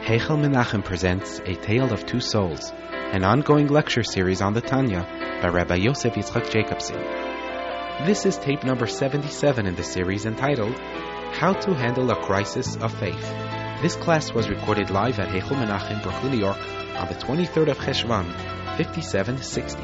Heichal Menachem presents A Tale of Two Souls, an ongoing lecture series on the Tanya by Rabbi Yosef Yitzchak Jacobson. This is tape number 77 in the series entitled How to Handle a Crisis of Faith. This class was recorded live at Heichal Menachem, Brooklyn, New York on the 23rd of Cheshvan, 5760.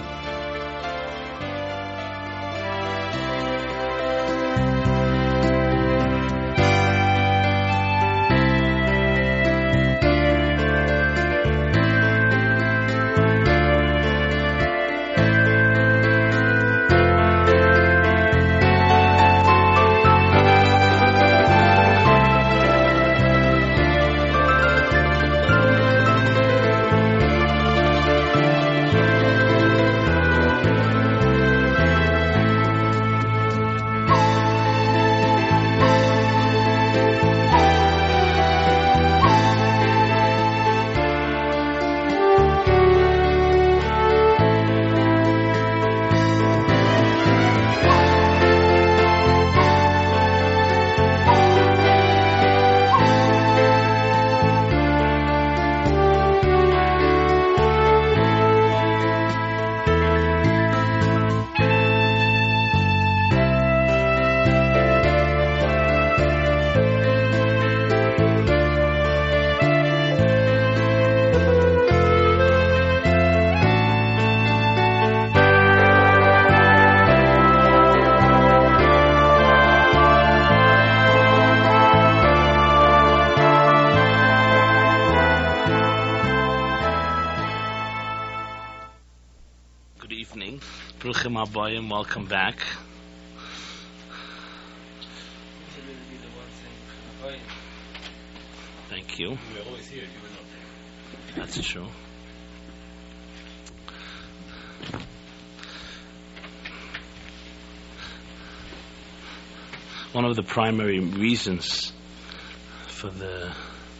Abayim, welcome back. Thank you. We're always here. That's true. One of the primary reasons for the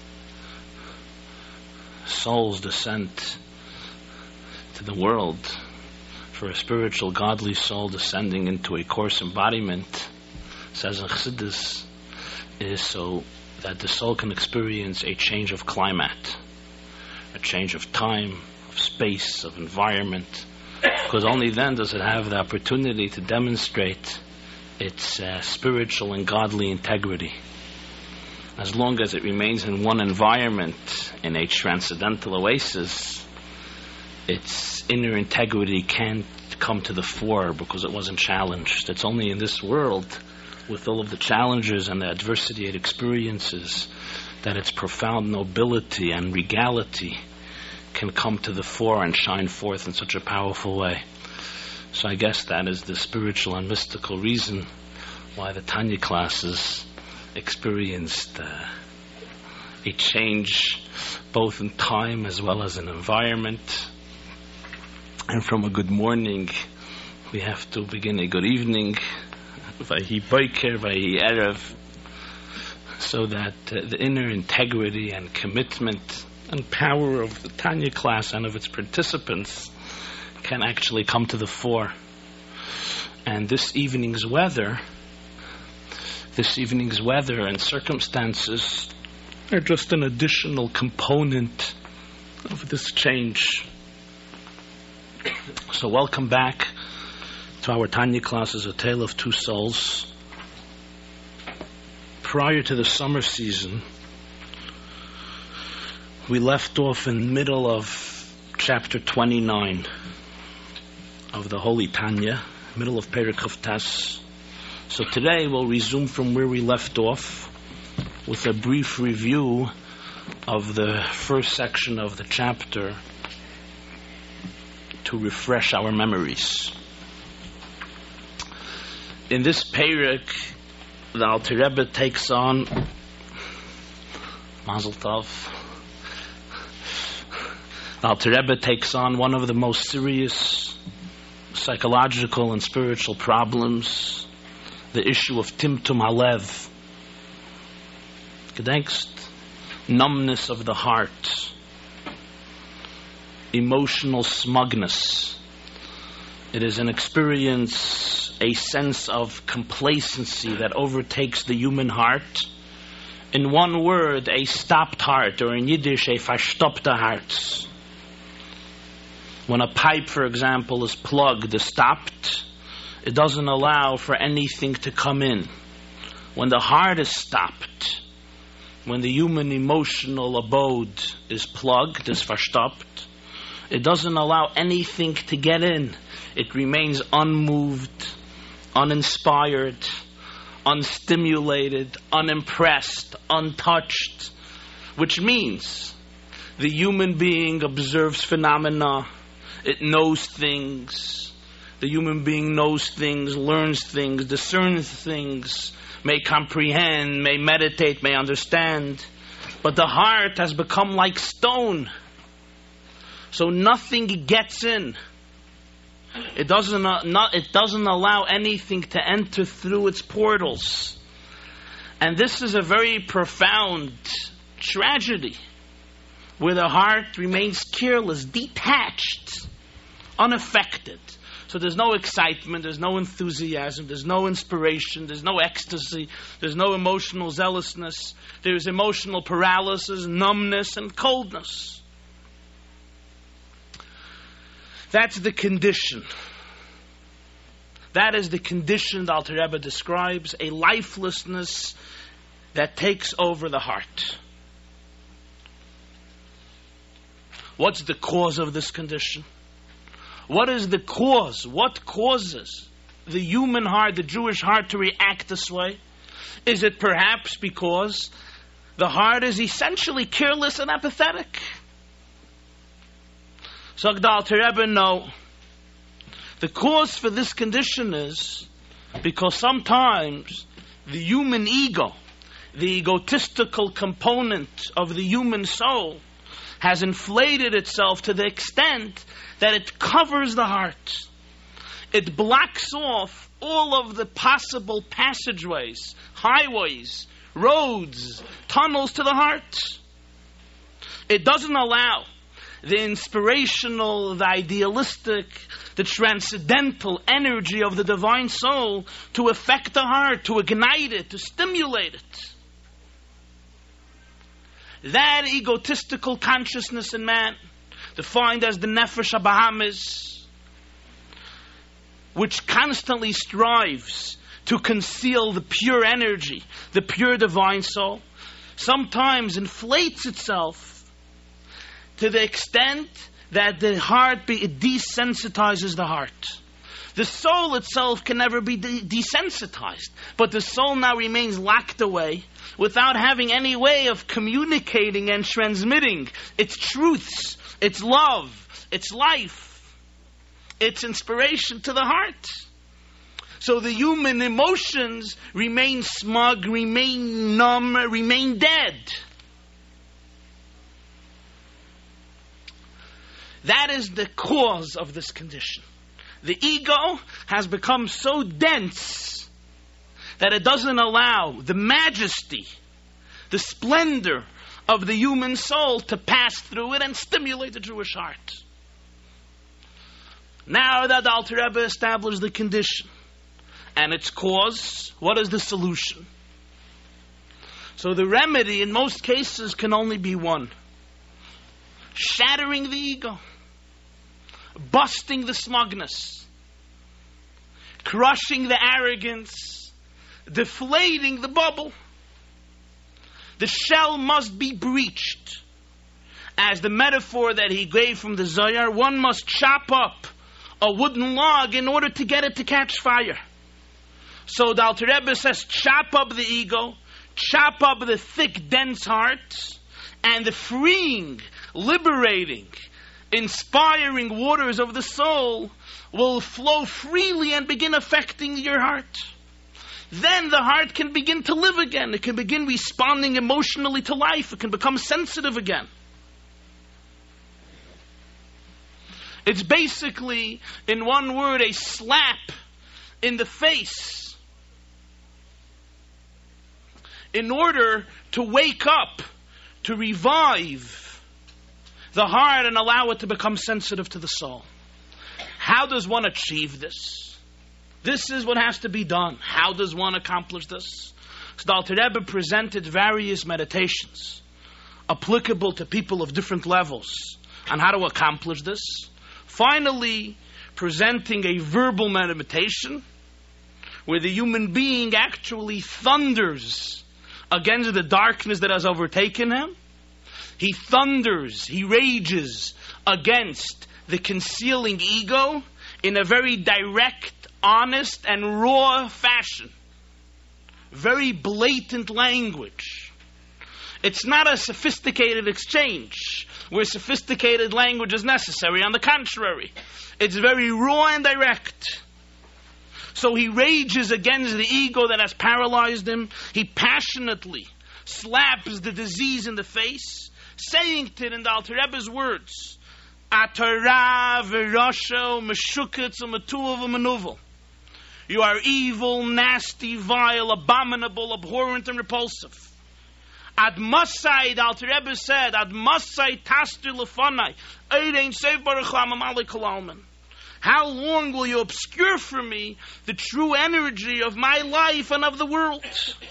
soul's descent to the world, for a spiritual, godly soul descending into a coarse embodiment, says in Chassidus, is so that the soul can experience a change of climate, a change of time, of space, of environment, because only then does it have the opportunity to demonstrate its spiritual and godly integrity. As long as it remains in one environment, in a transcendental oasis, its inner integrity can't come to the fore because it wasn't challenged. It's only in this world, with all of the challenges and the adversity it experiences, that its profound nobility and regality can come to the fore and shine forth in such a powerful way. So I guess that is the spiritual and mystical reason why the Tanya classes experienced a change both in time as well as in environment. And from a good morning, we have to begin a good evening, Vayhi Boker, Vayhi Erev, so that the inner integrity and commitment and power of the Tanya class and of its participants can actually come to the fore. And this evening's weather and circumstances are just an additional component of this change. So welcome back to our Tanya classes, A Tale of Two Souls. Prior to the summer season, we left off in the middle of chapter 29 of the Holy Tanya, middle of Perek Chavtes. So today we'll resume from where we left off with a brief review of the first section of the chapter, to refresh our memories. In this Perek, the Alter Rebbe takes on Mazel Tov. The Alter Rebbe takes on one of the most serious psychological and spiritual problems, the issue of Timtum Halev, Gedenkst, numbness of the heart, emotional smugness. It is an experience, a sense of complacency that overtakes the human heart In one word, a stopped heart, or in Yiddish, a verstoppte Herz. When a pipe, for example, is plugged, is stopped, it doesn't allow for anything to come in. When the heart is stopped, when the human emotional abode is plugged, is verstoppt, it doesn't allow anything to get in. It remains unmoved, uninspired, unstimulated, unimpressed, untouched, which means the human being observes phenomena, it knows things, the human being knows things, learns things, discerns things, may comprehend, may meditate, may understand, but the heart has become like stone, so nothing gets in. It doesn't allow anything to enter through its portals. And this is a very profound tragedy, where the heart remains careless, detached, unaffected. So there's no excitement, there's no enthusiasm, there's no inspiration, there's no ecstasy, there's no emotional zealousness, there's emotional paralysis, numbness, and coldness. That's the condition. That is the condition the Alter Rebbe describes, a lifelessness that takes over the heart. What's the cause of this condition? What is the cause? What causes the human heart, the Jewish heart, to react this way? Is it perhaps because the heart is essentially careless and apathetic? So the Alter Rebbe, no. The cause for this condition is because sometimes the human ego, the egotistical component of the human soul, has inflated itself to the extent that it covers the heart. It blocks off all of the possible passageways, highways, roads, tunnels to the heart. It doesn't allow the inspirational, the idealistic, the transcendental energy of the divine soul to affect the heart, to ignite it, to stimulate it. That egotistical consciousness in man, defined as the Nefesh HaBahamis, which constantly strives to conceal the pure energy, the pure divine soul, sometimes inflates itself to the extent that the heart it desensitizes the heart. The soul itself can never be desensitized, but the soul now remains locked away without having any way of communicating and transmitting its truths, its love, its life, its inspiration to the heart. So the human emotions remain smug, remain numb, remain dead. That is the cause of this condition. The ego has become so dense that it doesn't allow the majesty, the splendor of the human soul to pass through it and stimulate the Jewish heart. Now that the Alter Rebbe established the condition and its cause, what is the solution? So the remedy in most cases can only be one: shattering the ego, busting the smugness, crushing the arrogance, deflating the bubble. The shell must be breached. As the metaphor that he gave from the Zohar, one must chop up a wooden log in order to get it to catch fire. So the Alter Rebbe says, chop up the ego, chop up the thick, dense heart, and the freeing, liberating, inspiring waters of the soul will flow freely and begin affecting your heart. Then the heart can begin to live again. It can begin responding emotionally to life. It can become sensitive again. It's basically, in one word, a slap in the face in order to wake up, to revive the heart and allow it to become sensitive to the soul. How does one achieve this? This is what has to be done. How does one accomplish this? So the Alter Rebbe presented various meditations applicable to people of different levels on how to accomplish this. Finally, presenting a verbal meditation where the human being actually thunders against the darkness that has overtaken him. He thunders, he rages against the concealing ego in a very direct, honest, and raw fashion. Very blatant language. It's not a sophisticated exchange where sophisticated language is necessary. On the contrary, it's very raw and direct. So he rages against the ego that has paralyzed him. He passionately slaps the disease in the face, saying it in the Alter Rebbe's words, Atara v'rasho meshuketz u'metuv u'menuvel. You are evil, nasty, vile, abominable, abhorrent, and repulsive. Ad masai, the Alter Rebbe said, Ad masai tastir lefanai, eirein sev baruch ha'amamali kol almin. How long will you obscure from me the true energy of my life and of the world?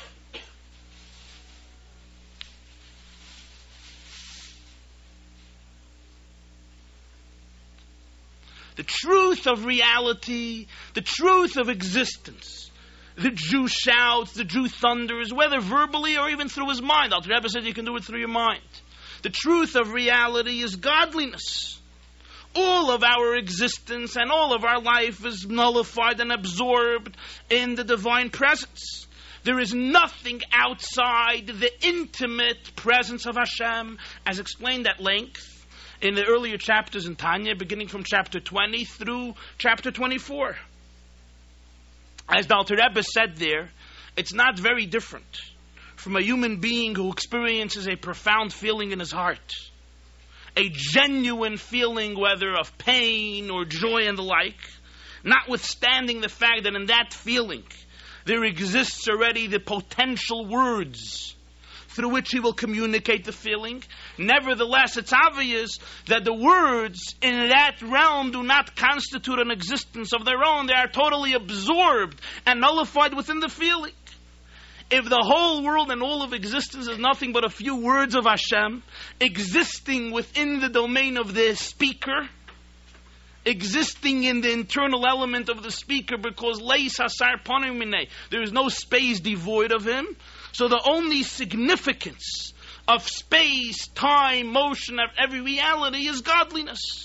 The truth of reality, the truth of existence. The Jew shouts, the Jew thunders, whether verbally or even through his mind. Alter Rebbe said you can do it through your mind. The truth of reality is godliness. All of our existence and all of our life is nullified and absorbed in the divine presence. There is nothing outside the intimate presence of Hashem, as explained at length in the earlier chapters in Tanya, beginning from chapter 20 through chapter 24. As the Alter Rebbe said there, it's not very different from a human being who experiences a profound feeling in his heart. A genuine feeling, whether of pain or joy and the like, notwithstanding the fact that in that feeling there exists already the potential words through which he will communicate the feeling. Nevertheless, it's obvious that the words in that realm do not constitute an existence of their own. They are totally absorbed and nullified within the feeling. If the whole world and all of existence is nothing but a few words of Hashem, existing within the domain of the speaker, existing in the internal element of the speaker, because leis hasar panim minei, there is no space devoid of him. So the only significance of space, time, motion, of every reality is godliness.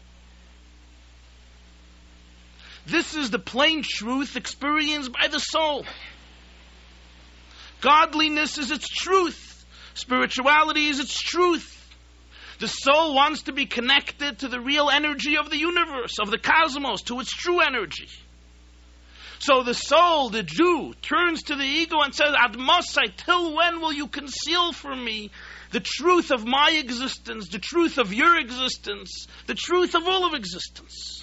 This is the plain truth experienced by the soul. Godliness is its truth. Spirituality is its truth. The soul wants to be connected to the real energy of the universe, of the cosmos, to its true energy. So the soul, the Jew, turns to the ego and says, Ad masai, till when will you conceal from me the truth of my existence, the truth of your existence, the truth of all of existence?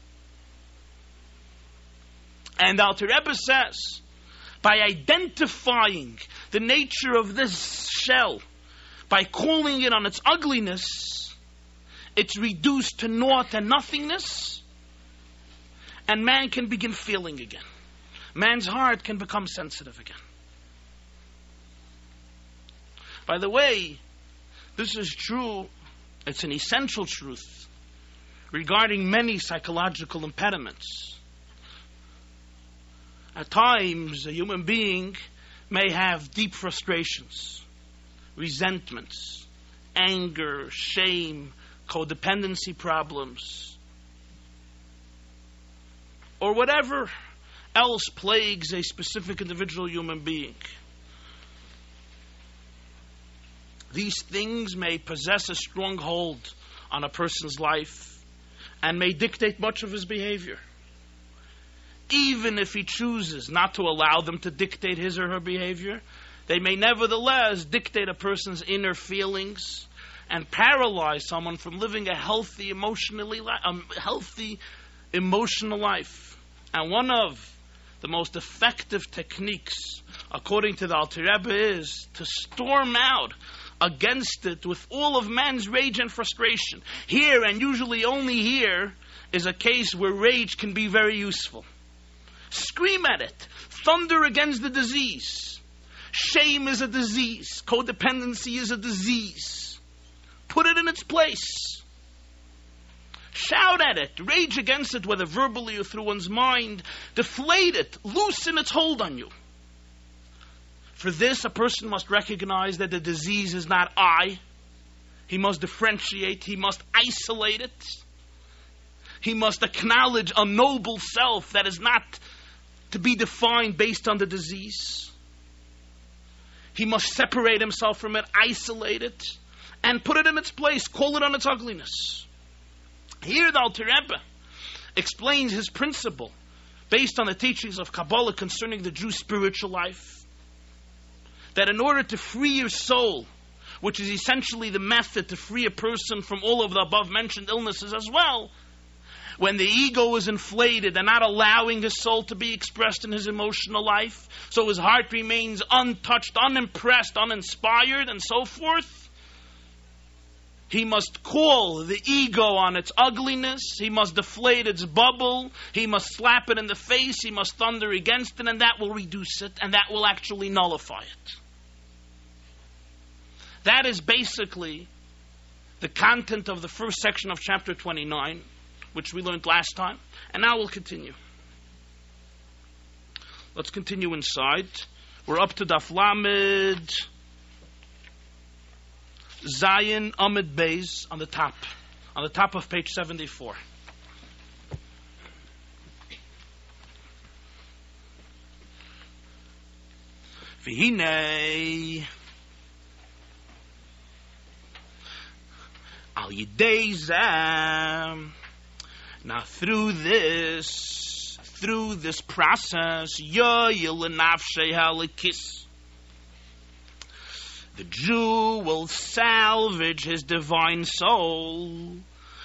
And Alter Rebbe says, by identifying the nature of this shell, by calling it on its ugliness, it's reduced to naught and nothingness, and man can begin feeling again. Man's heart can become sensitive again. By the way, this is true, it's an essential truth regarding many psychological impediments. At times, a human being may have deep frustrations, resentments, anger, shame, codependency problems, or whatever else plagues a specific individual human being. These things may possess a strong hold on a person's life and may dictate much of his behavior. Even if he chooses not to allow them to dictate his or her behavior, they may nevertheless dictate a person's inner feelings and paralyze someone from living a healthy emotional life. And one of the most effective techniques, according to the Alter Rebbe, is to storm out against it with all of man's rage and frustration. Here, and usually only here, is a case where rage can be very useful. Scream at it. Thunder against the disease. Shame is a disease. Codependency is a disease. Put it in its place. Shout at it. Rage against it, whether verbally or through one's mind. Deflate it. Loosen its hold on you. For this, a person must recognize that the disease is not I. He must differentiate. He must isolate it. He must acknowledge a noble self that is not to be defined based on the disease. He must separate himself from it, isolate it, and put it in its place, call it on its ugliness. Here the Alter Rebbe explains his principle based on the teachings of Kabbalah concerning the Jews' spiritual life. That in order to free your soul, which is essentially the method to free a person from all of the above mentioned illnesses as well, when the ego is inflated and not allowing his soul to be expressed in his emotional life, so his heart remains untouched, unimpressed, uninspired, and so forth, he must call the ego on its ugliness, he must deflate its bubble, he must slap it in the face, he must thunder against it, and that will reduce it, and that will actually nullify it. That is basically the content of the first section of chapter 29, which we learned last time. And now we'll continue. Let's continue inside. We're up to Daf Lamed Zayin Amid Beis on the top of page 74. V'hinei al yidei zeh. Now through this process, the Jew will salvage his divine soul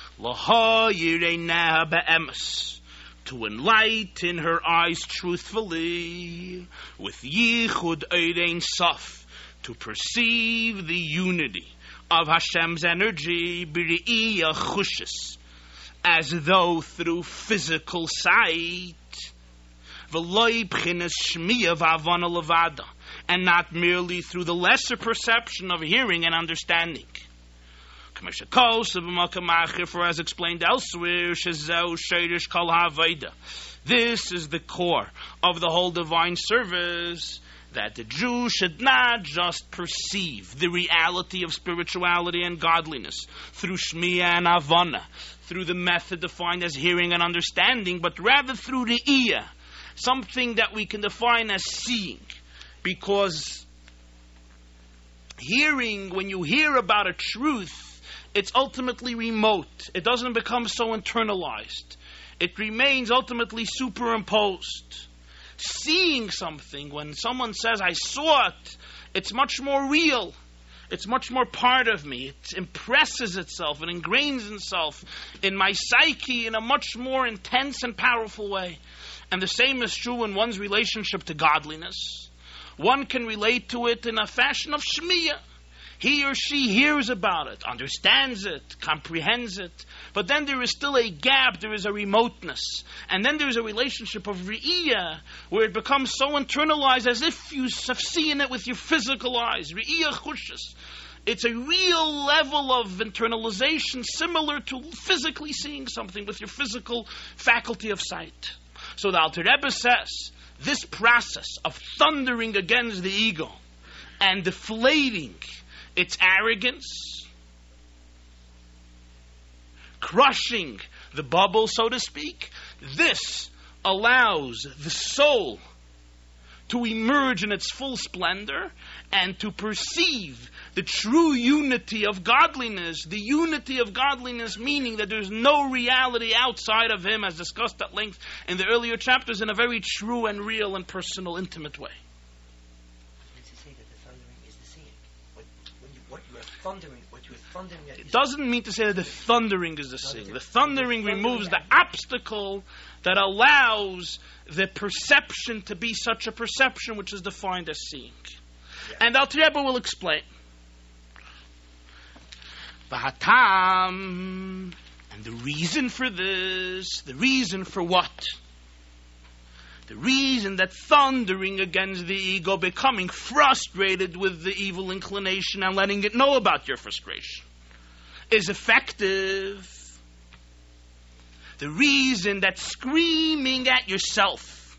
to enlighten her eyes truthfully with Yichud Ein Sof, to perceive the unity of Hashem's energy b're'iyah chushis, as though through physical sight, and not merely through the lesser perception of hearing and understanding. For as explained elsewhere, this is the core of the whole divine service, that the Jew should not just perceive the reality of spirituality and godliness through Shmiya and Avana, through the method defined as hearing and understanding, but rather through the Re'iyah, something that we can define as seeing. Because hearing, when you hear about a truth, it's ultimately remote. It doesn't become so internalized. It remains ultimately superimposed. Seeing something, when someone says, I saw it, it's much more real. It's much more part of me. It impresses itself and ingrains itself in my psyche in a much more intense and powerful way. And the same is true in one's relationship to godliness. One can relate to it in a fashion of shmiyah. He or she hears about it, understands it, comprehends it. But then there is still a gap, there is a remoteness. And then there is a relationship of re'iyah, where it becomes so internalized as if you have seen it with your physical eyes. Re'iyah chushas. It's a real level of internalization similar to physically seeing something with your physical faculty of sight. So the Alter Rebbe says, this process of thundering against the ego and deflating its arrogance, crushing the bubble, so to speak, this allows the soul to emerge in its full splendor and to perceive the true unity of godliness. The unity of godliness meaning that there's no reality outside of him, as discussed at length in the earlier chapters, in a very true and real and personal, intimate way. What you are thundering at. It doesn't mean to say that the thundering is the seeing. The thundering removes the obstacle that allows the perception to be such a perception which is defined as seeing. Yeah. And Alter Rebbe will explain. V'hatam, and the reason for this, the reason for what? The reason that thundering against the ego, becoming frustrated with the evil inclination and letting it know about your frustration, is effective. The reason that screaming at yourself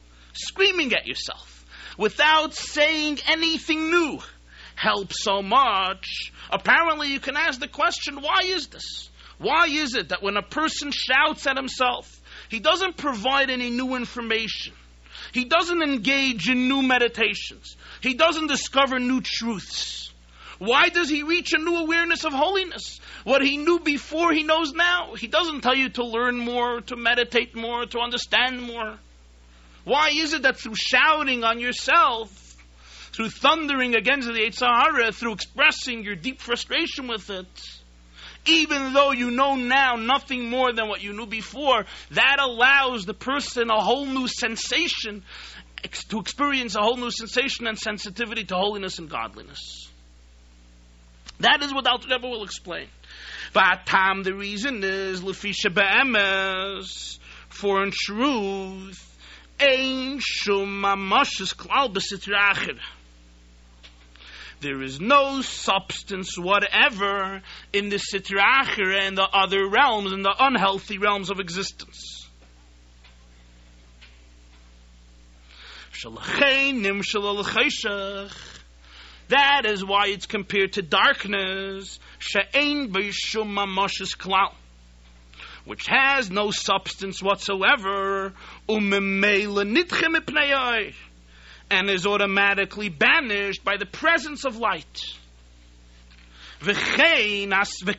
without saying anything new helps so much. Apparently you can ask the question, why is this? Why is it that when a person shouts at himself, he doesn't provide any new information, he doesn't engage in new meditations, he doesn't discover new truths? Why does he reach a new awareness of holiness? What he knew before, he knows now. He doesn't tell you to learn more, to meditate more, to understand more. Why is it that through shouting on yourself, through thundering against the Yetzer Hara, through expressing your deep frustration with it, even though you know now nothing more than what you knew before, that allows the person a whole new sensation, to experience a whole new sensation and sensitivity to holiness and godliness? That is what Alter Rebbe will explain. V'atam, the reason is, Lefisha be'emes, for in truth, ein shum mamashis klal b'sitra achir. There is no substance whatever in the sitra achira and the other realms, in the unhealthy realms of existence. That is why it's compared to darkness, which has no substance whatsoever, and is automatically banished by the presence of light. And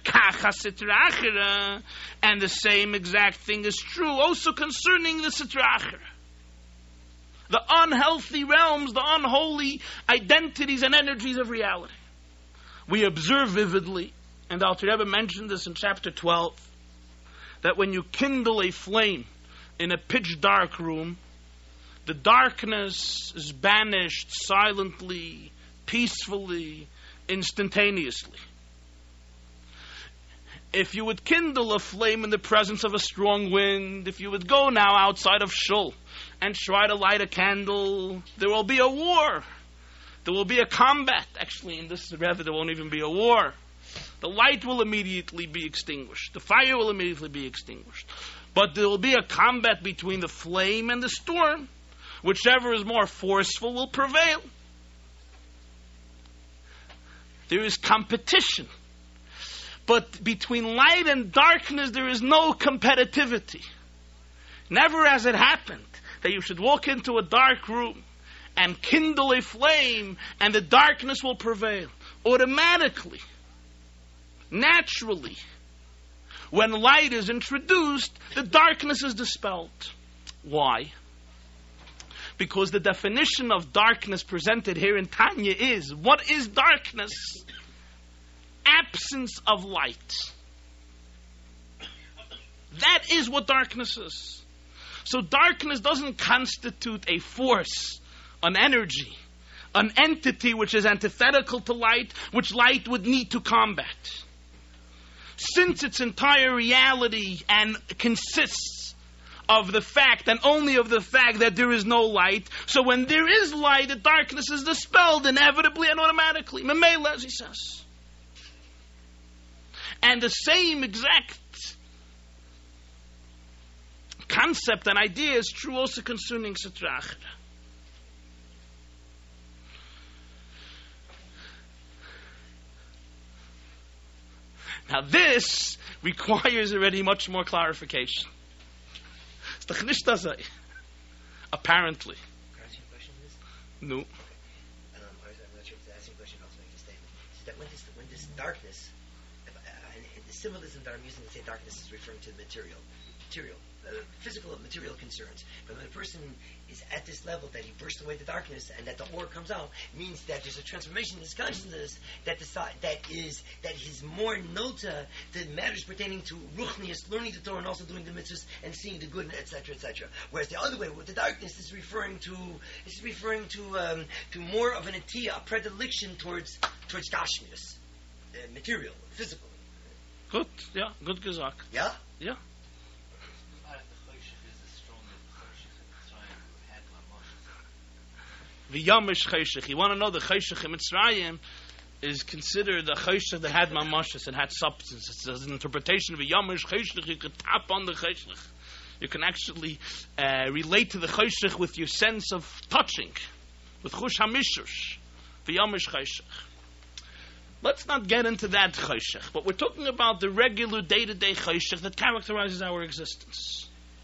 the same exact thing is true also concerning the Sitra Achira. The unhealthy realms, the unholy identities and energies of reality. We observe vividly, and Alter Rebbe mentioned this in chapter 12, that when you kindle a flame in a pitch dark room, the darkness is banished silently, peacefully, instantaneously. If you would kindle a flame in the presence of a strong wind, if you would go now outside of Shul and try to light a candle, there will be a war. There will be a combat. Actually, in this Rebbe, there won't even be a war. The light will immediately be extinguished. The fire will immediately be extinguished. But there will be a combat between the flame and the storm. Whichever is more forceful will prevail. There is competition. But between light and darkness, there is no competitivity. Never has it happened that you should walk into a dark room and kindle a flame and the darkness will prevail. Automatically, naturally, when light is introduced, the darkness is dispelled. Why? Because the definition of darkness presented here in Tanya is, what is darkness? Absence of light. That is what darkness is. So darkness doesn't constitute a force, an energy, an entity which is antithetical to light, which light would need to combat. Since its entire reality and consists of the fact and only of the fact that there is no light, so when there is light, the darkness is dispelled inevitably and automatically. Memela, as he says. And the same exact concept and idea is true also concerning Sitra Achira. Now this requires already much more clarification. Apparently. Can I ask you a question on this? No. I'm not sure if it's asking a question or also making a statement. Is that when this darkness, and the symbolism that I'm using to say darkness is referring to the material, physical material concerns. But when a person is at this level that he bursts away the darkness and that the aura comes out, means that there's a transformation in his consciousness that is more nota to matters pertaining to ruchnius, learning the Torah and also doing the mitzvahs and seeing the good, etc., etc. Whereas the other way, with the darkness, is referring to more of an atiyah, a predilection towards gashmius, material, physical. Good, yeah, good gesagt. Yeah. Yeah. v'yamish chayshich. You want to know the chayshich in Mitzrayim is considered a chayshich that had mamashis and had substance. It's an interpretation of a yamish chayshich. You could tap on the chayshich. You can actually relate to the chayshich with your sense of touching, with chush hamishush, v'yamish chayshich. Let's not get into that chayshich, but we're talking about the regular day-to-day chayshich that characterizes our existence.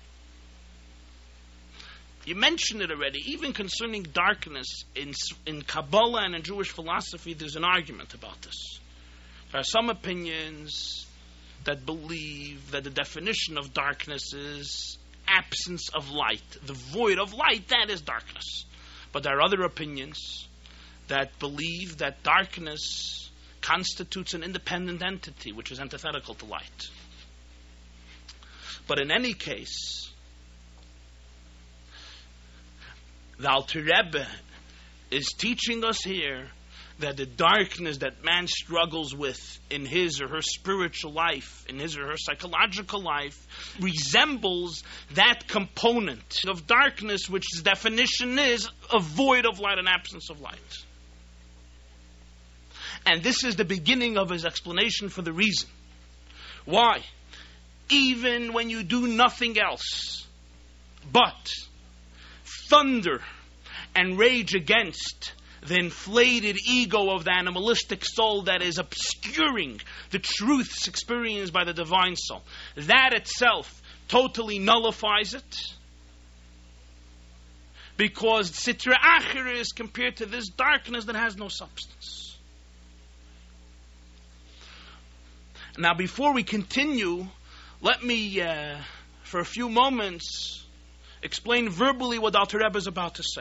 You mentioned it already. Even concerning darkness, in Kabbalah and in Jewish philosophy, there's an argument about this. There are some opinions that believe that the definition of darkness is absence of light. The void of light, that is darkness. But there are other opinions that believe that darkness constitutes an independent entity, which is antithetical to light. But in any case, the Alter Rebbe is teaching us here that the darkness that man struggles with in his or her spiritual life, in his or her psychological life, resembles that component of darkness which its definition is a void of light, an absence of light. And this is the beginning of his explanation for the reason. Why? Even when you do nothing else but thunder and rage against the inflated ego of the animalistic soul that is obscuring the truths experienced by the divine soul, that itself totally nullifies it. Because Sitra Achira is compared to this darkness that has no substance. Now, before we continue, let me, for a few moments, explain verbally what Alter Rebbe is about to say.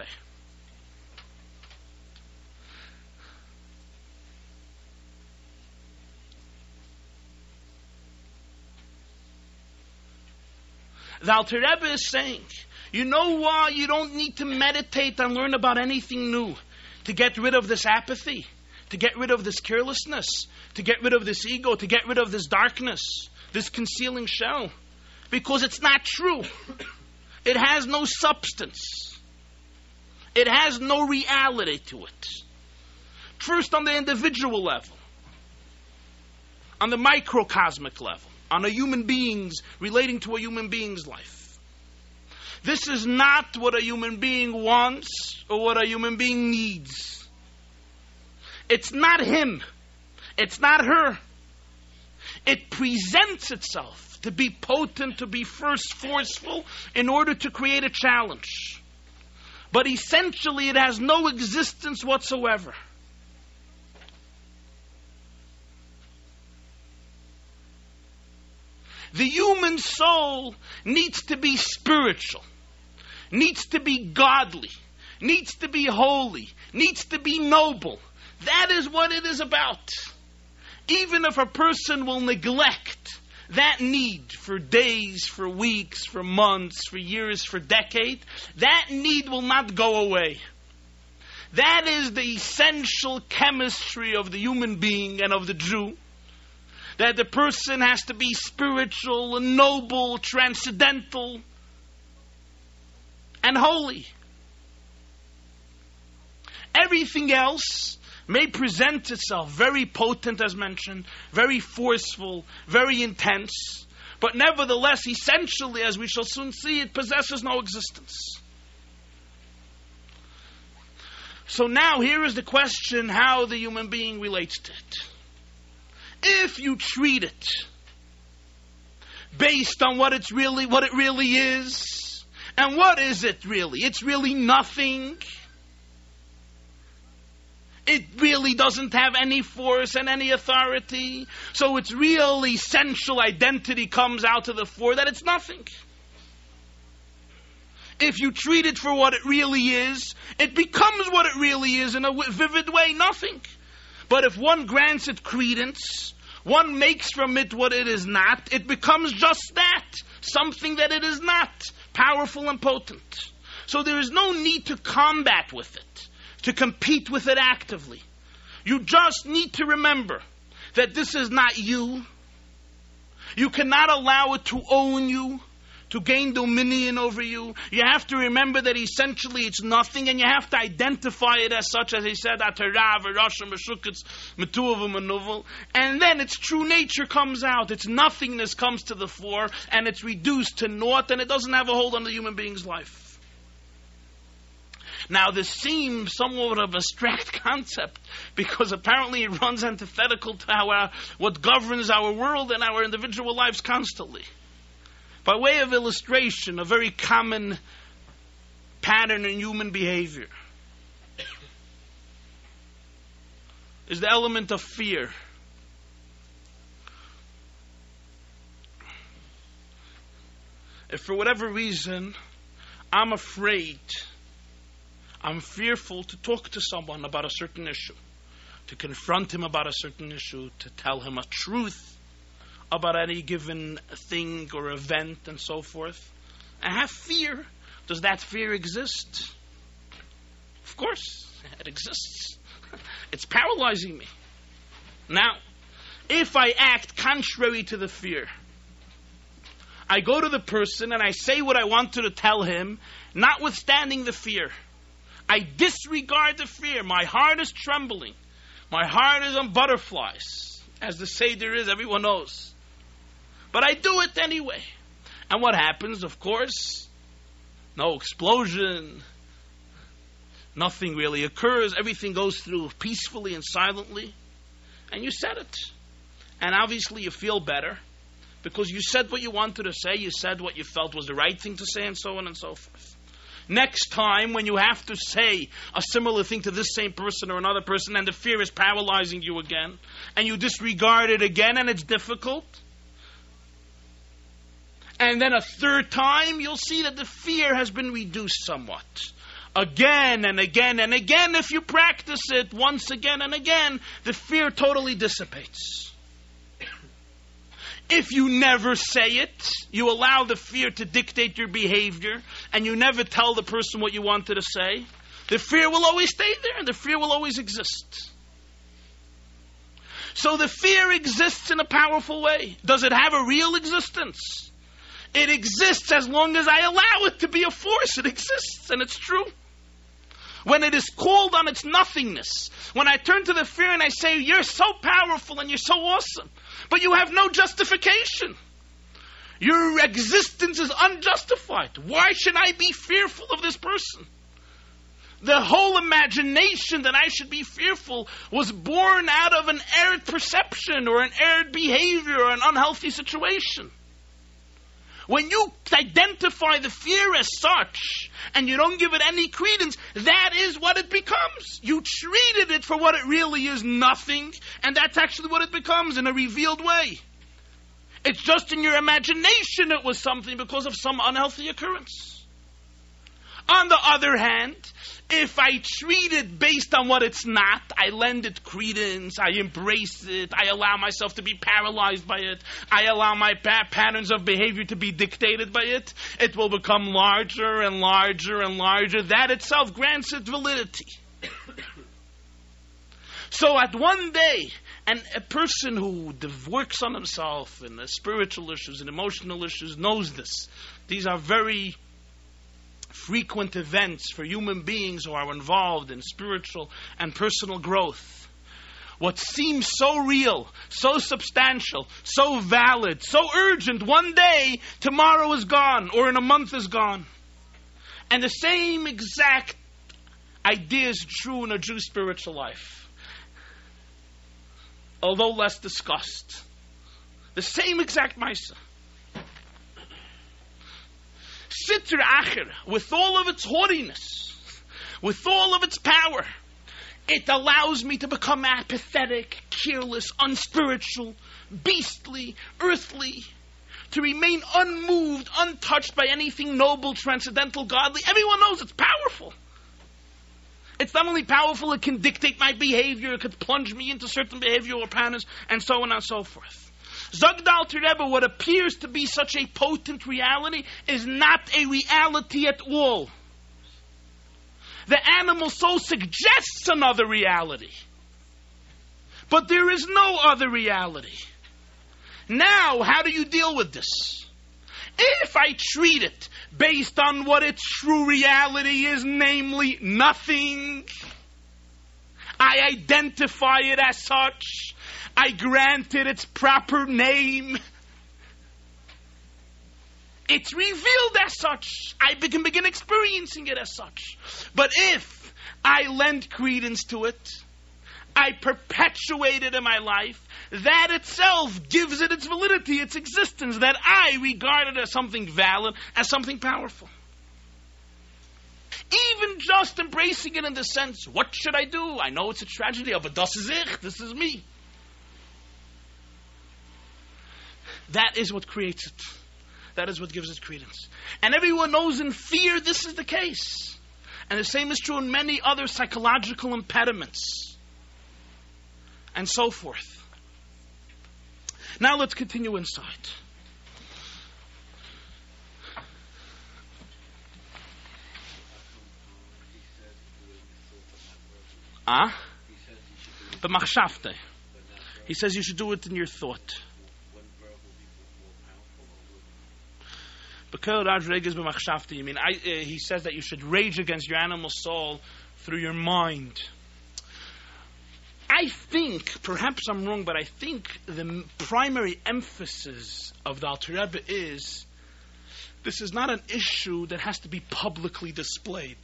The Alter Rebbe is saying, you know why you don't need to meditate and learn about anything new to get rid of this apathy, to get rid of this carelessness, to get rid of this ego, to get rid of this darkness, this concealing shell? Because it's not true. It has no substance. It has no reality to it. First, on the individual level, on the microcosmic level, on a human being's, relating to a human being's life. This is not what a human being wants or what a human being needs. It's not him. It's not her. It presents itself to be potent, to be first forceful, in order to create a challenge. But essentially it has no existence whatsoever. The human soul needs to be spiritual, needs to be godly, needs to be holy, needs to be noble. That is what it is about. Even if a person will neglect that need for days, for weeks, for months, for years, for decades, that need will not go away. That is the essential chemistry of the human being and of the Jew. That the person has to be spiritual and noble, transcendental, and holy. Everything else may present itself very potent, as mentioned, very forceful, very intense, but nevertheless, essentially, as we shall soon see, it possesses no existence. So now here is the question how the human being relates to it. If you treat it based on what it really is, and what is it really? It's really nothing. It really doesn't have any force and any authority. So its real essential identity comes out to the fore that it's nothing. If you treat it for what it really is, it becomes what it really is in a vivid way, nothing. But if one grants it credence, one makes from it what it is not, it becomes just that, something that it is not, powerful and potent. So there is no need to combat with it, to compete with it actively. You just need to remember that this is not you. You cannot allow it to own you, to gain dominion over you. You have to remember that essentially it's nothing, and you have to identify it as such, as he said, and then its true nature comes out. Its nothingness comes to the fore, and it's reduced to naught, and it doesn't have a hold on the human being's life. Now, this seems somewhat of an abstract concept, because apparently it runs antithetical to what governs our world and our individual lives constantly. By way of illustration, a very common pattern in human behavior is the element of fear. If for whatever reason I'm afraid, I'm fearful to talk to someone about a certain issue, to confront him about a certain issue, to tell him a truth about any given thing or event and so forth, I have fear. Does that fear exist? Of course, it exists. It's paralyzing me. Now, if I act contrary to the fear, I go to the person and I say what I wanted to tell him, notwithstanding the fear. I disregard the fear. My heart is trembling. My heart is on butterflies. As the Seder is, everyone knows. But I do it anyway. And what happens, of course? No explosion. Nothing really occurs. Everything goes through peacefully and silently. And you said it. And obviously you feel better, because you said what you wanted to say. You said what you felt was the right thing to say, and so on and so forth. Next time, when you have to say a similar thing to this same person or another person, and the fear is paralyzing you again, and you disregard it again, and it's difficult, and then a third time, you'll see that the fear has been reduced somewhat. Again and again and again, if you practice it once again and again, the fear totally dissipates. If you never say it, you allow the fear to dictate your behavior, and you never tell the person what you wanted to say, the fear will always stay there, and the fear will always exist. So the fear exists in a powerful way. Does it have a real existence? It exists as long as I allow it to be a force. It exists, and it's true. When it is called on its nothingness, when I turn to the fear and I say, you're so powerful and you're so awesome, but you have no justification. Your existence is unjustified. Why should I be fearful of this person? The whole imagination that I should be fearful was born out of an erred perception or an erred behavior or an unhealthy situation. When you identify the fear as such, and you don't give it any credence, that is what it becomes. You treated it for what it really is, nothing, and that's actually what it becomes in a revealed way. It's just in your imagination it was something because of some unhealthy occurrence. On the other hand, if I treat it based on what it's not, I lend it credence, I embrace it, I allow myself to be paralyzed by it, I allow my patterns of behavior to be dictated by it, it will become larger and larger and larger. That itself grants it validity. So at one day, and a person who works on himself in the spiritual issues and emotional issues knows this. These are very frequent events for human beings who are involved in spiritual and personal growth. What seems so real, so substantial, so valid, so urgent, one day, tomorrow is gone, or in a month is gone. And the same exact idea is true in a Jew's spiritual life, although less discussed. The same exact Maisa. Sitra Acher, with all of its haughtiness, with all of its power, it allows me to become apathetic, careless, unspiritual, beastly, earthly, to remain unmoved, untouched by anything noble, transcendental, godly. Everyone knows it's powerful. It's not only powerful, it can dictate my behavior, it could plunge me into certain behavioral patterns, and so on and so forth. Zog the Alter Rebbe, what appears to be such a potent reality is not a reality at all. The animal soul suggests another reality, but there is no other reality. Now, how do you deal with this? If I treat it based on what its true reality is, namely nothing, I identify it as such, I grant it its proper name, it's revealed as such, I can begin experiencing it as such. But if I lend credence to it, I perpetuate it in my life, that itself gives it its validity, its existence, that I regard it as something valid, as something powerful. Even just embracing it in the sense, what should I do? I know it's a tragedy, but das ist ich, this is me. That is what creates it. That is what gives it credence. And everyone knows in fear this is the case. And the same is true in many other psychological impediments. And so forth. Now let's continue inside. But machshavte. He says you should do it in your thought. He says that you should rage against your animal soul through your mind. I think, perhaps I'm wrong, but I think the primary emphasis of the Alter Rebbe is this is not an issue that has to be publicly displayed.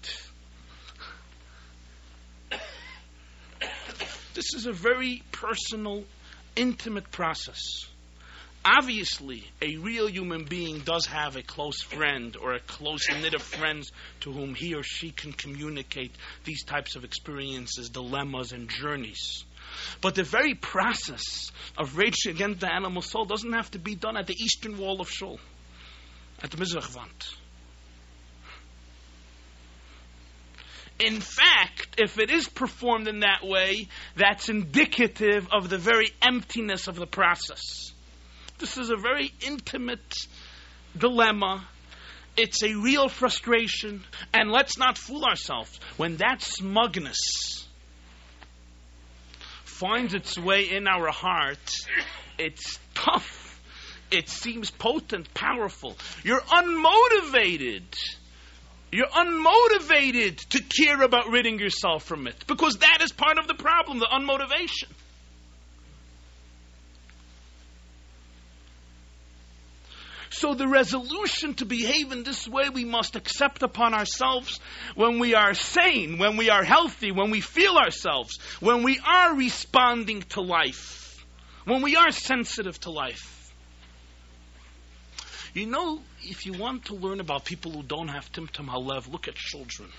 This is a very personal, intimate process. Obviously, a real human being does have a close friend or a close knit of friends to whom he or she can communicate these types of experiences, dilemmas, and journeys. But the very process of raging against the animal soul doesn't have to be done at the eastern wall of Shul, at the Mizrach Wand. In fact, if it is performed in that way, that's indicative of the very emptiness of the process. This is a very intimate dilemma. It's a real frustration. And let's not fool ourselves. When that smugness finds its way in our heart, it's tough. It seems potent, powerful. You're unmotivated. You're unmotivated to care about ridding yourself from it. Because that is part of the problem, the unmotivation. So the resolution to behave in this way we must accept upon ourselves when we are sane, when we are healthy, when we feel ourselves, when we are responding to life, when we are sensitive to life. You know, if you want to learn about people who don't have Timtum Halev, look at children.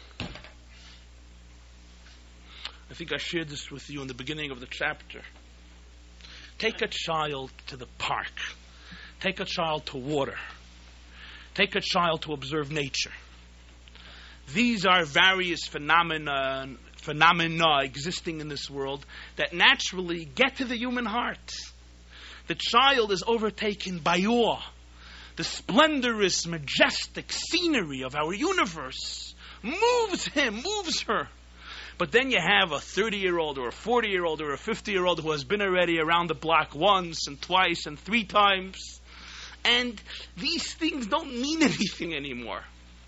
I think I shared this with you in the beginning of the chapter. Take a child to the park. Take a child to water. Take a child to observe nature. These are various phenomena existing in this world that naturally get to the human heart. The child is overtaken by awe. The splendorous, majestic scenery of our universe moves him, moves her. But then you have a 30-year-old or a 40-year-old or a 50-year-old who has been already around the block once and twice and 3 times. And these things don't mean anything anymore.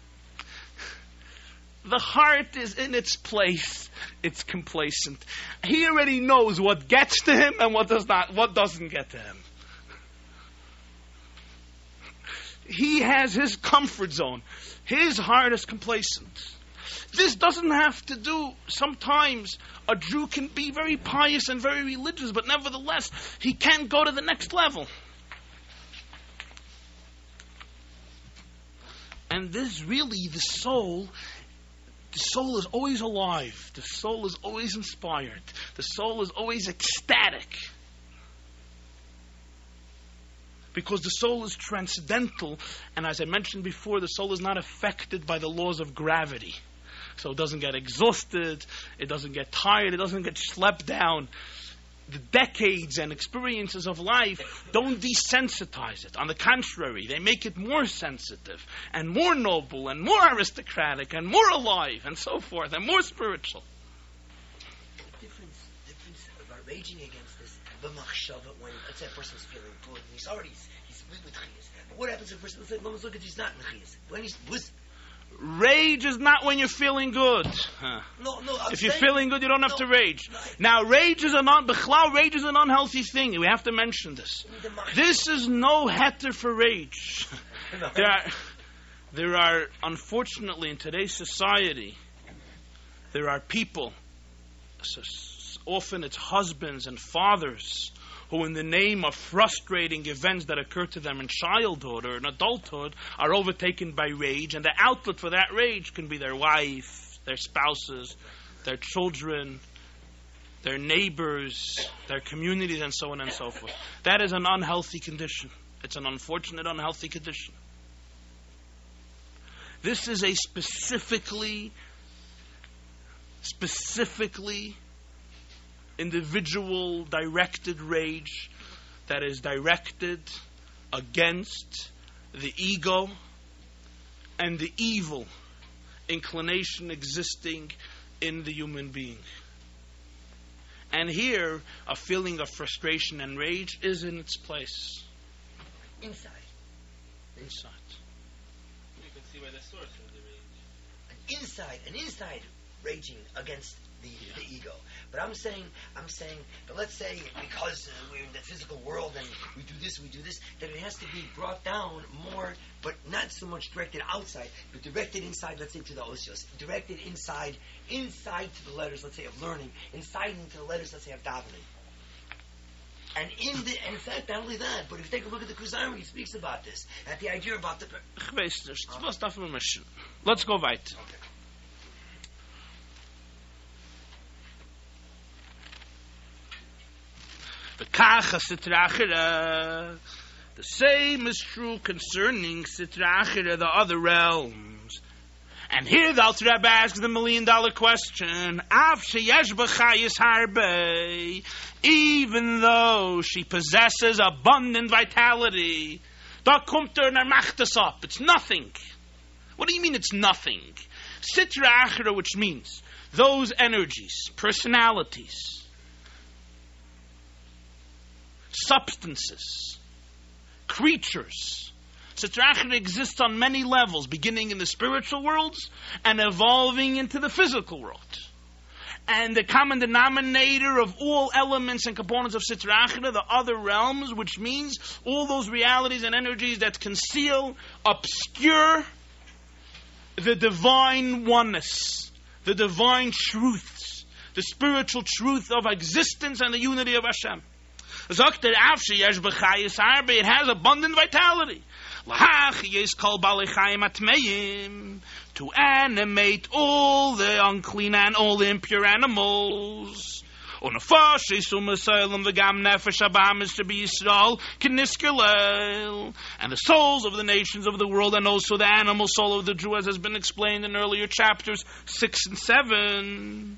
The heart is in its place. It's complacent. He already knows what gets to him and what doesn't get to him. He has his comfort zone. His heart is complacent. This doesn't have to do, sometimes a Jew can be very pious and very religious, but nevertheless, he can't go to the next level. And this really, the soul is always alive. The soul is always inspired. The soul is always ecstatic. Because the soul is transcendental, and as I mentioned before, the soul is not affected by the laws of gravity. So it doesn't get exhausted, it doesn't get tired, it doesn't get schlepped down. The decades and experiences of life don't desensitize it. On the contrary, they make it more sensitive and more noble and more aristocratic and more alive and so forth and more spiritual. The difference about raging against this b'machshava when let's say a person's feeling good and he's What happens if a person, let's look at he's not in Chiyas? When he's, rage is not when you're feeling good. No, if you're feeling good, you don't have to rage. Now, rage is an unhealthy thing. We have to mention this. This is no heter for rage. There are, unfortunately, in today's society, there are people, often it's husbands and fathers, who in the name of frustrating events that occur to them in childhood or in adulthood are overtaken by rage, and the outlet for that rage can be their wife, their spouses, their children, their neighbors, their communities, and so on and so forth. That is an unhealthy condition. It's an unfortunate, unhealthy condition. This is a specifically individual directed rage that is directed against the ego and the evil inclination existing in the human being. And here, a feeling of frustration and rage is in its place. Inside. You can see where the source of the rage. An inside raging against the ego. But I'm saying, but let's say because we're in the physical world and we do this, that it has to be brought down more, but not so much directed outside, but directed inside, let's say to the osios, directed inside to the letters, let's say, of learning, inside into the letters, let's say, of davening. And in fact, not only that, but if you take a look at the Kuzari, he speaks about this, at the idea about the... Let's go weiter. Okay. The same is true concerning Sitra Achira, the other realms. And here the Alter Rebbe asks the $1 million question: even though she possesses abundant vitality, it's nothing. What do you mean it's nothing? Sitra Achira, which means those energies, personalities, substances, creatures. Sitra Achira exists on many levels, beginning in the spiritual worlds and evolving into the physical world. And the common denominator of all elements and components of Sitra Achira, the other realms, which means all those realities and energies that conceal, obscure the divine oneness, the divine truths, the spiritual truth of existence and the unity of Hashem. It has abundant vitality to animate all the unclean and all the impure animals. And the souls of the nations of the world, and also the animal soul of the Jew, as has been explained in earlier chapters 6 and 7.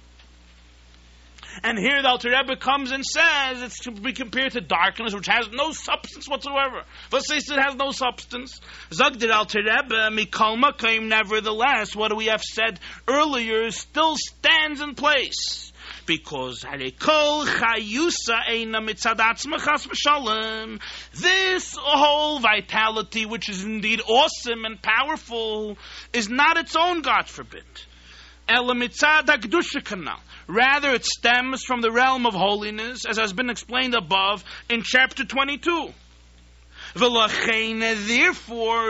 And here the Alter Rebbe comes and says it's to be compared to darkness, which has no substance whatsoever. Let's say it has no substance. Zagdir Alter Rebbe, Mikal Makayim, nevertheless, what we have said earlier still stands in place. Because this whole vitality, which is indeed awesome and powerful, is not its own, God forbid. Rather, it stems from the realm of holiness, as has been explained above in chapter 22. Therefore,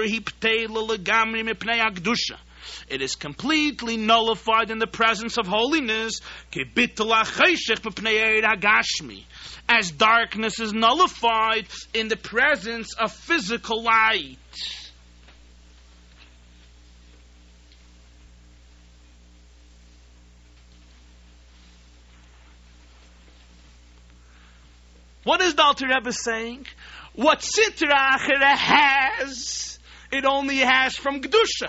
it is completely nullified in the presence of holiness, as darkness is nullified in the presence of physical light. What is the Alter Rebbe saying? What Sitra Achira has, it only has from Kedusha.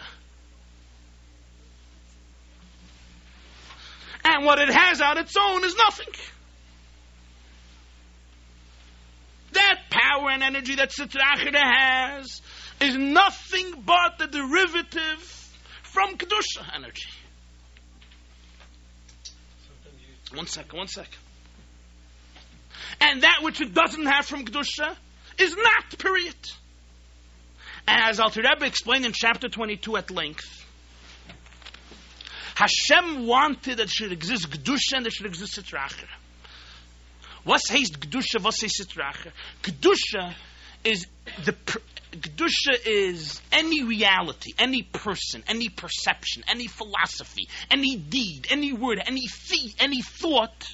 And what it has on its own is nothing. That power and energy that Sitra Achira has is nothing but the derivative from Kedusha energy. One second. And that which it doesn't have from Kedusha is not, period. And as Alter Rebbe explained in chapter 22 at length, Hashem wanted that there should exist Kedusha and there should exist Sitra Achra. What heißt Kedusha? What heißt Sitra Achra? Kedusha is any reality, any person, any perception, any philosophy, any deed, any word, any thought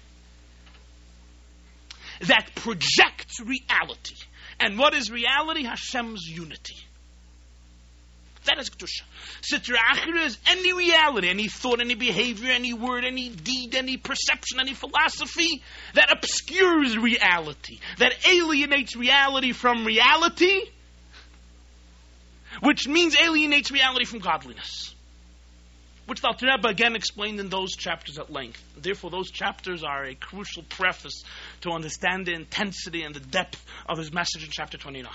that projects reality. And what is reality? Hashem's unity. That is Kedusha. Sitra Achra is any reality, any thought, any behavior, any word, any deed, any perception, any philosophy that obscures reality, that alienates reality from reality, which means alienates reality from godliness. Which the Alter Rebbe again explained in those chapters at length. Therefore, those chapters are a crucial preface to understand the intensity and the depth of his message in chapter 29.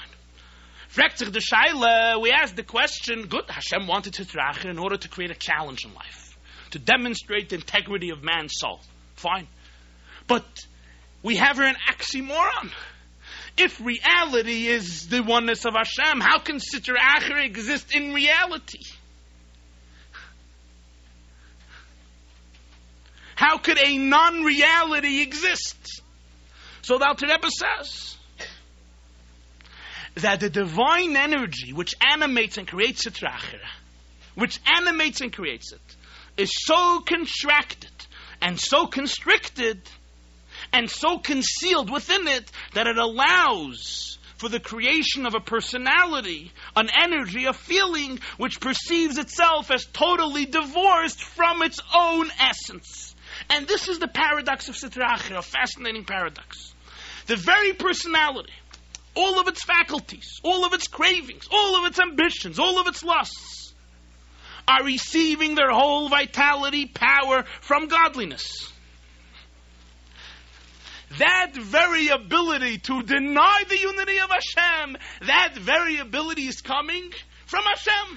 We asked the question, good, Hashem wanted Sitra Achra in order to create a challenge in life, to demonstrate the integrity of man's soul. Fine. But we have here an oxymoron. If reality is the oneness of Hashem, how can Sitra Achra exist in reality? How could a non-reality exist? So the Alter Rebbe says that the divine energy which animates and creates Sitra Achra, which animates and creates it, is so contracted and so constricted and so concealed within it that it allows for the creation of a personality, an energy, a feeling which perceives itself as totally divorced from its own essence. And this is the paradox of Sitra Achra, a fascinating paradox. The very personality, all of its faculties, all of its cravings, all of its ambitions, all of its lusts, are receiving their whole vitality, power from godliness. That very ability to deny the unity of Hashem, that very ability is coming from Hashem.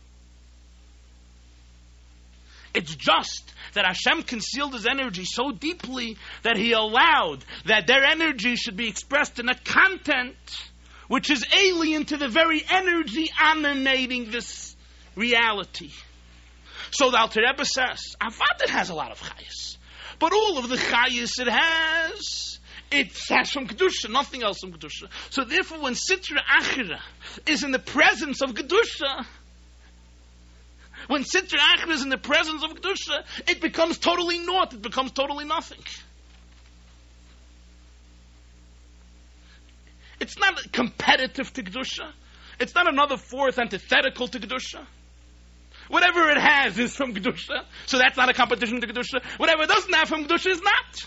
It's just that Hashem concealed his energy so deeply that he allowed that their energy should be expressed in a content which is alien to the very energy animating this reality. So the Alter Rebbe says, Avad, it has a lot of chayas. But all of the chayas it has from Kedusha, nothing else from Kedusha. So therefore when Sitra Achra is in the presence of Kedusha, when Sitra Achra is in the presence of Kedusha, it becomes totally naught, it becomes totally nothing. It's not competitive to Kedusha. It's not another fourth antithetical to Kedusha. Whatever it has is from Kedusha, so that's not a competition to Kedusha. Whatever it doesn't have from Kedusha is not.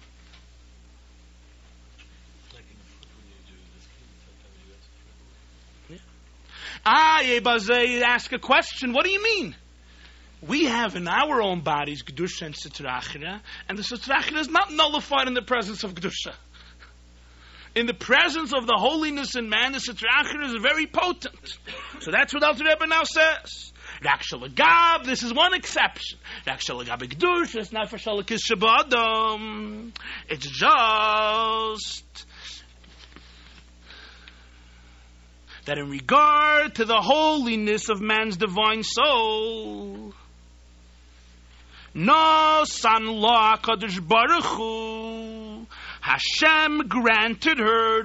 You ask a question, what do you mean? We have in our own bodies Kedusha and Sitra Achra, and the Sitra Achra is not nullified in the presence of Kedusha. In the presence of the holiness in man, the Sitra Achra is very potent. So that's what Alter Rebbe now says. Rak Shalagab, this is one exception. Rak Shalagab Kedusha, it's not for Shalakis Shabadam. It's just that in regard to the holiness of man's divine soul, no san la HaKadosh Baruch Hu, Hashem granted her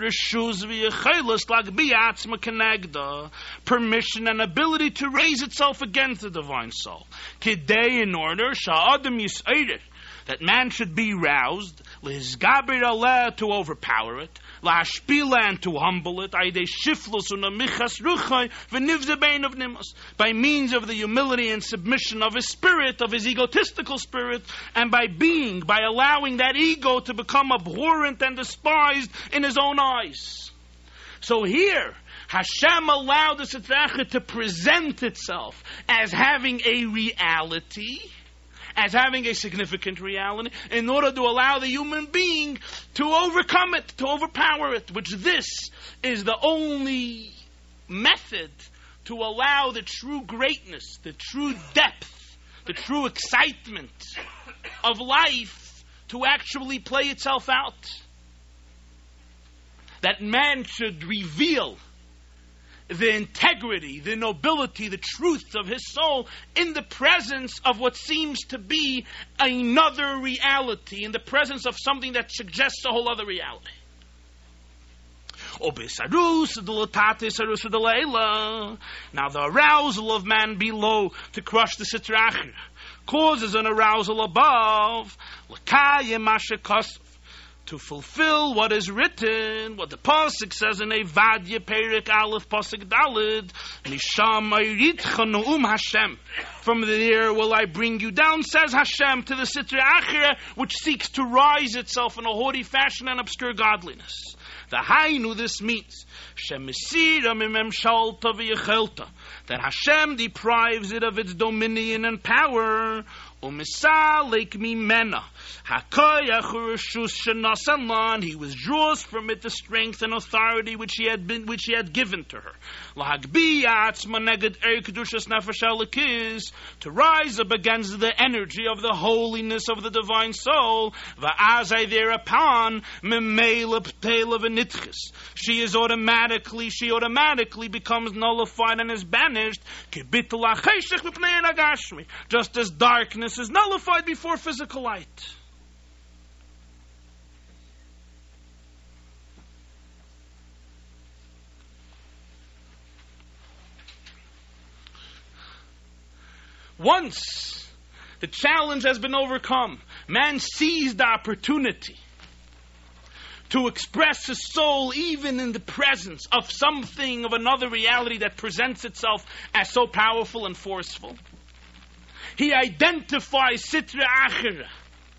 permission and ability to raise itself against the divine soul. Kidei, in order, sha'adam yis'ayir, that man should be roused, lehizgaber aleh, to overpower it, la'ashpila, and to humble it, aydei shiflus unamichas ruchai v'nivze bein of nimos, by means of the humility and submission of his spirit, of his egotistical spirit, and by allowing that ego to become abhorrent and despised in his own eyes. So here, Hashem allowed the Sitra Achra to present itself as having a reality, as having a significant reality, in order to allow the human being to overcome it, to overpower it, which this is the only method to allow the true greatness, the true depth, the true excitement of life to actually play itself out. that man should reveal the integrity, the nobility, the truth of his soul in the presence of what seems to be another reality, in the presence of something that suggests a whole other reality. Now the arousal of man below to crush the Sitra Achra causes an arousal above, to fulfill what is written, what the Pasuk says in Evadya Perik Aleph Pasuk Dalid, Nisham Ayritcha No'um Hashem. From there will I bring you down, says Hashem, to the Sitra Achra, which seeks to rise itself in a haughty fashion and obscure godliness. The Hainu, this means that Hashem deprives it of its dominion and power. He withdraws from it the strength and authority which he had given to her. To rise up against the energy of the holiness of the divine soul. Thereupon, she automatically becomes nullified and is banished, just as darkness is nullified before physical light. Once the challenge has been overcome, man sees the opportunity to express his soul even in the presence of something, of another reality that presents itself as so powerful and forceful. He identifies Sitra Achra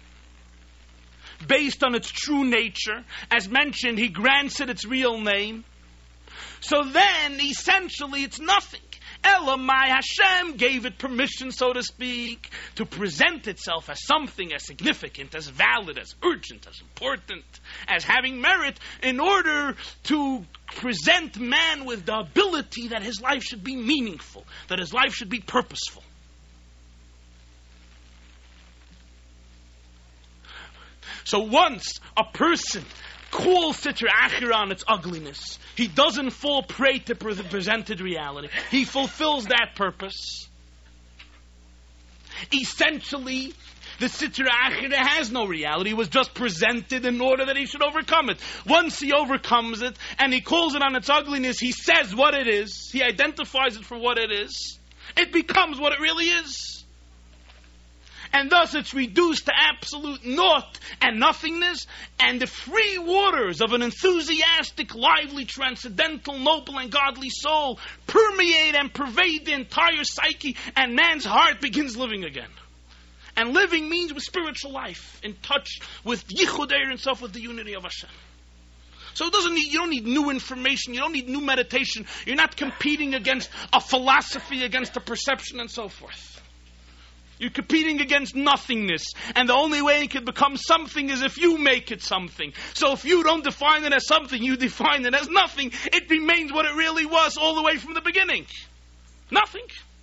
based on its true nature. As mentioned, he grants it its real name. So then, essentially, it's nothing. Elamai, Hashem gave it permission, so to speak, to present itself as something as significant, as valid, as urgent, as important, as having merit, in order to present man with the ability that his life should be meaningful, that his life should be purposeful. So once a person calls Sitra Achra on its ugliness, he doesn't fall prey to presented reality. He fulfills that purpose. Essentially, the Sitra Achra has no reality. It was just presented in order that he should overcome it. Once he overcomes it and he calls it on its ugliness, he says what it is. He identifies it for what it is. It becomes what it really is. And thus it's reduced to absolute naught and nothingness, and the free waters of an enthusiastic, lively, transcendental, noble, and godly soul permeate and pervade the entire psyche, and man's heart begins living again. And living means with spiritual life, in touch with Yichud Ein Sof, with the unity of Hashem. So you don't need new information, you don't need new meditation, you're not competing against a philosophy, against a perception, and so forth. You're competing against nothingness. And the only way it can become something is if you make it something. So if you don't define it as something, you define it as nothing. It remains what it really was all the way from the beginning. Nothing.